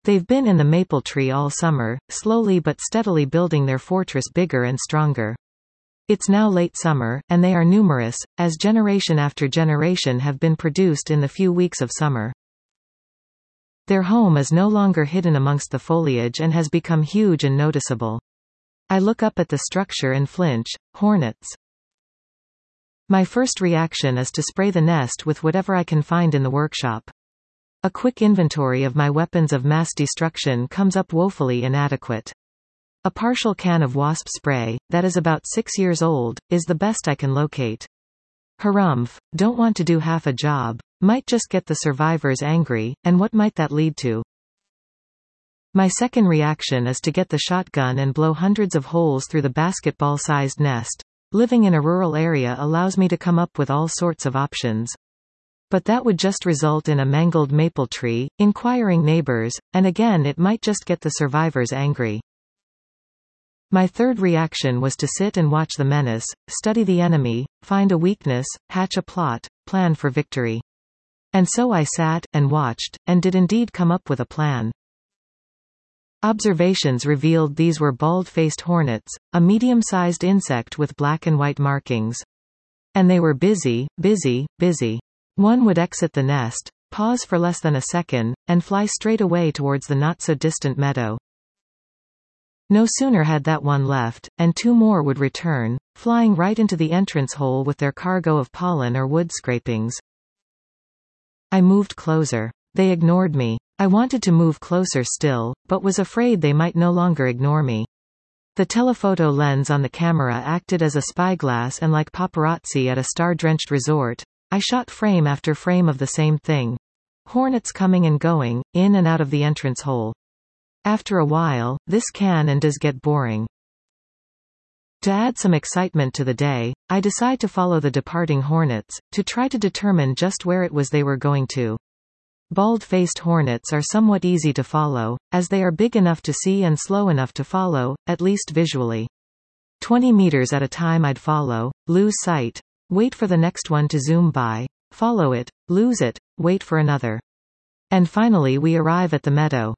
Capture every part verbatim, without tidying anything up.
They've been in the maple tree all summer, slowly but steadily building their fortress bigger and stronger. It's now late summer, and they are numerous, as generation after generation have been produced in the few weeks of summer. Their home is no longer hidden amongst the foliage and has become huge and noticeable. I look up at the structure and flinch. Hornets. My first reaction is to spray the nest with whatever I can find in the workshop. A quick inventory of my weapons of mass destruction comes up woefully inadequate. A partial can of wasp spray, that is about six years old, is the best I can locate. Harumph, don't want to do half a job, might just get the survivors angry, and what might that lead to? My second reaction is to get the shotgun and blow hundreds of holes through the basketball-sized nest. Living in a rural area allows me to come up with all sorts of options. But that would just result in a mangled maple tree, inquiring neighbors, and again it might just get the survivors angry. My third reaction was to sit and watch the menace, study the enemy, find a weakness, hatch a plot, plan for victory. And so I sat, and watched, and did indeed come up with a plan. Observations revealed these were bald-faced hornets, a medium-sized insect with black and white markings. And they were busy, busy, busy. One would exit the nest, pause for less than a second, and fly straight away towards the not-so-distant meadow. No sooner had that one left, and two more would return, flying right into the entrance hole with their cargo of pollen or wood scrapings. I moved closer. They ignored me. I wanted to move closer still, but was afraid they might no longer ignore me. The telephoto lens on the camera acted as a spyglass, and like paparazzi at a star-drenched resort, I shot frame after frame of the same thing. Hornets coming and going, in and out of the entrance hole. After a while, this can and does get boring. To add some excitement to the day, I decide to follow the departing hornets, to try to determine just where it was they were going to. Bald-faced hornets are somewhat easy to follow, as they are big enough to see and slow enough to follow, at least visually. Twenty meters at a time I'd follow, lose sight, wait for the next one to zoom by, follow it, lose it, wait for another. And finally we arrive at the meadow.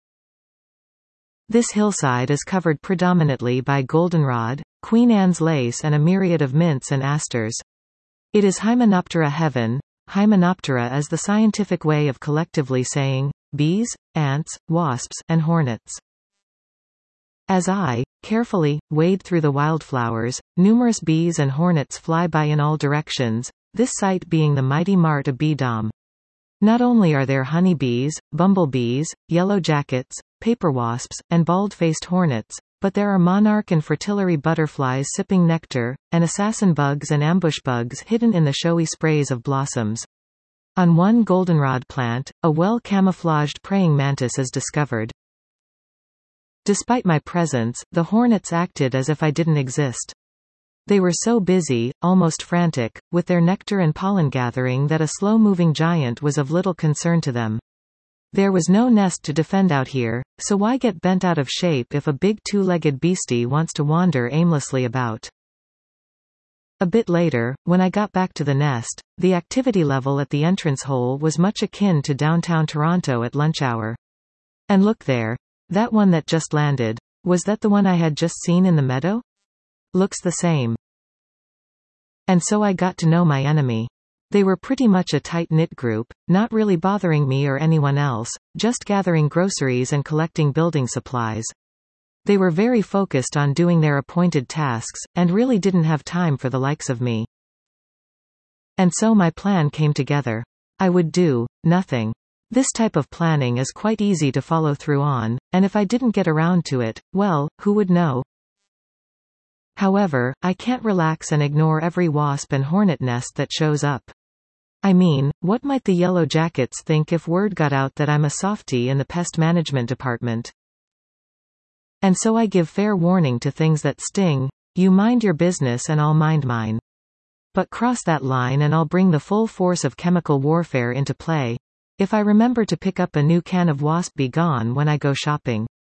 This hillside is covered predominantly by goldenrod, Queen Anne's lace and a myriad of mints and asters. It is Hymenoptera heaven. Hymenoptera is the scientific way of collectively saying bees, ants, wasps, and hornets. As I, carefully, wade through the wildflowers, numerous bees and hornets fly by in all directions, this site being the mighty mart of beedom. Not only are there honeybees, bumblebees, yellow jackets, paper wasps, and bald-faced hornets, but there are monarch and fritillary butterflies sipping nectar, and assassin bugs and ambush bugs hidden in the showy sprays of blossoms. On one goldenrod plant, a well-camouflaged praying mantis is discovered. Despite my presence, the hornets acted as if I didn't exist. They were so busy, almost frantic, with their nectar and pollen gathering that a slow-moving giant was of little concern to them. There was no nest to defend out here, so why get bent out of shape if a big two-legged beastie wants to wander aimlessly about? A bit later, when I got back to the nest, the activity level at the entrance hole was much akin to downtown Toronto at lunch hour. And look there. That one that just landed. Was that the one I had just seen in the meadow? Looks the same. And so I got to know my enemy. They were pretty much a tight-knit group, not really bothering me or anyone else, just gathering groceries and collecting building supplies. They were very focused on doing their appointed tasks, and really didn't have time for the likes of me. And so my plan came together. I would do nothing. This type of planning is quite easy to follow through on, and if I didn't get around to it, well, who would know? However, I can't relax and ignore every wasp and hornet nest that shows up. I mean, what might the yellow jackets think if word got out that I'm a softie in the pest management department? And so I give fair warning to things that sting. You mind your business and I'll mind mine. But cross that line and I'll bring the full force of chemical warfare into play. If I remember to pick up a new can of Wasp Be Gone when I go shopping.